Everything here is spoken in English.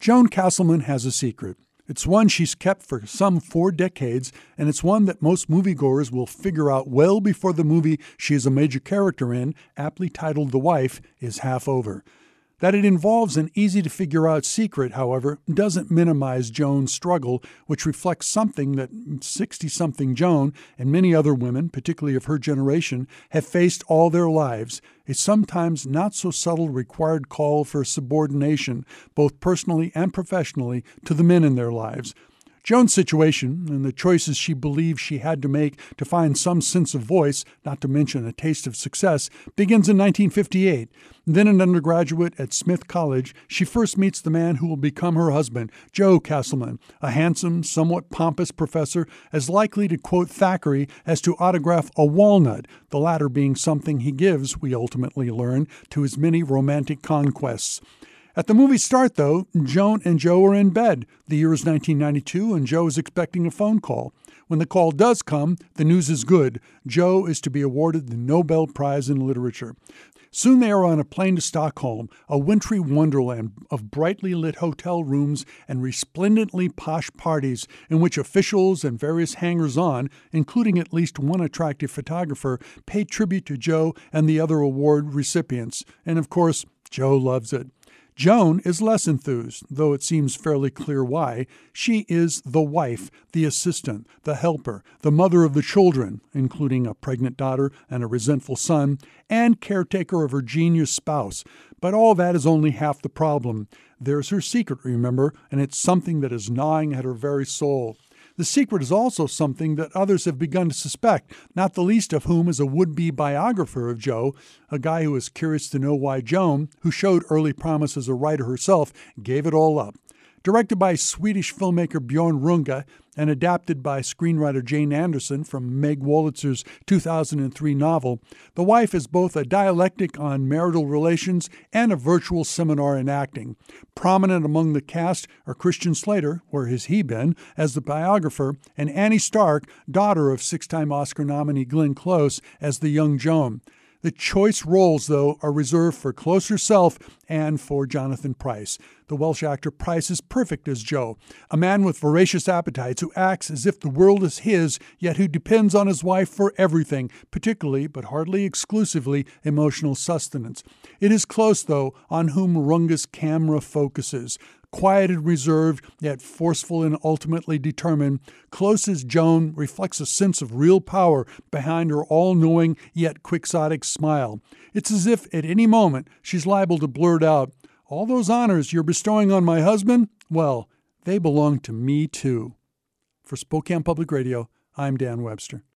Joan Castleman has a secret. It's one she's kept for some 4 decades, and it's one that most moviegoers will figure out well before the movie she is a major character in, aptly titled The Wife, is half over. That it involves an easy-to-figure-out secret, however, doesn't minimize Joan's struggle, which reflects something that 60-something Joan and many other women, particularly of her generation, have faced all their lives: a sometimes not-so-subtle required call for subordination, both personally and professionally, to the men in their lives. Joan's situation, and the choices she believed she had to make to find some sense of voice, not to mention a taste of success, begins in 1958. Then an undergraduate at Smith College, she first meets the man who will become her husband, Joe Castleman, a handsome, somewhat pompous professor, as likely to quote Thackeray as to autograph a walnut, the latter being something he gives, we ultimately learn, to his many romantic conquests. At the movie's start, though, Joan and Joe are in bed. The year is 1992, and Joe is expecting a phone call. When the call does come, the news is good. Joe is to be awarded the Nobel Prize in Literature. Soon they are on a plane to Stockholm, a wintry wonderland of brightly lit hotel rooms and resplendently posh parties in which officials and various hangers-on, including at least one attractive photographer, pay tribute to Joe and the other award recipients. And of course, Joe loves it. Joan is less enthused, though it seems fairly clear why. She is the wife, the assistant, the helper, the mother of the children, including a pregnant daughter and a resentful son, and caretaker of her genius spouse. But all that is only half the problem. There's her secret, remember, and it's something that is gnawing at her very soul. The secret is also something that others have begun to suspect, not the least of whom is a would-be biographer of Joe, a guy who is curious to know why Joan, who showed early promise as a writer herself, gave it all up. Directed by Swedish filmmaker Björn Runge and adapted by screenwriter Jane Anderson from Meg Wolitzer's 2003 novel, The Wife is both a dialectic on marital relations and a virtual seminar in acting. Prominent among the cast are Christian Slater, where has he been, as the biographer, and Annie Stark, daughter of 6-time Oscar nominee Glenn Close, as the young Joan. The choice roles, though, are reserved for Close herself and for Jonathan Pryce. The Welsh actor Pryce is perfect as Joe, a man with voracious appetites who acts as if the world is his, yet who depends on his wife for everything, particularly, but hardly exclusively, emotional sustenance. It is Close, though, on whom Runge's camera focuses. Quiet and reserved, yet forceful and ultimately determined, Close's Joan reflects a sense of real power behind her all-knowing yet quixotic smile. It's as if at any moment she's liable to blurt out, "All those honors you're bestowing on my husband? Well, they belong to me too." For Spokane Public Radio, I'm Dan Webster.